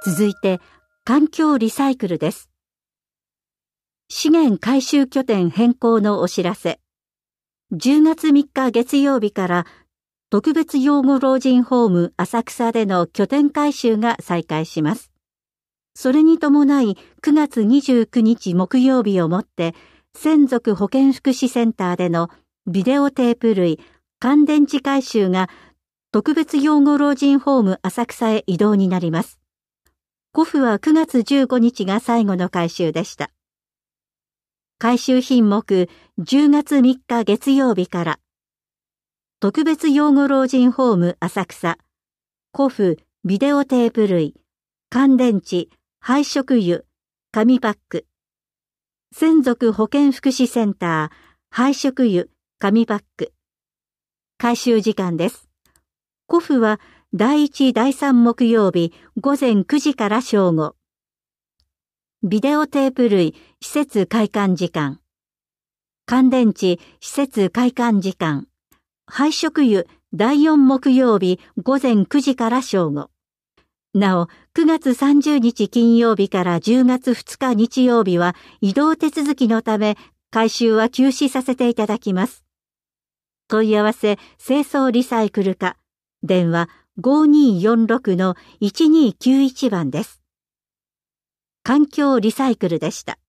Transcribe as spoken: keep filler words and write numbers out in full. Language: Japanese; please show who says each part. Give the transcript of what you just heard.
Speaker 1: 続いて、環境リサイクルです。資源回収拠点変更のお知らせ。じゅうがつみっか月曜日から特別養護老人ホーム浅草での拠点回収が再開します。それに伴いくがつにじゅうくにち木曜日をもって専属保健福祉センターでのビデオテープ類、乾電池回収が特別養護老人ホーム浅草へ移動になります。古布はくがつじゅうごにちが最後の回収でした。回収品目じゅうがつみっか月曜日から特別養護老人ホーム浅草、古布、ビデオテープ類、乾電池、配色油、紙パック、専属保健福祉センター、配色油、紙パック。回収時間です。古布はだいいち、だいさん木曜日午前くじから正午。ビデオテープ類、施設開館時間。乾電池、施設開館時間。配色油、だいよん木曜日午前くじから正午。なお、くがつさんじゅうにち金曜日からじゅうがつふつか日曜日は移動手続きのため、回収は休止させていただきます。問い合わせ、清掃リサイクル課、電話 ごーにーよんろくのいちにーきゅういち 番です。環境リサイクルでした。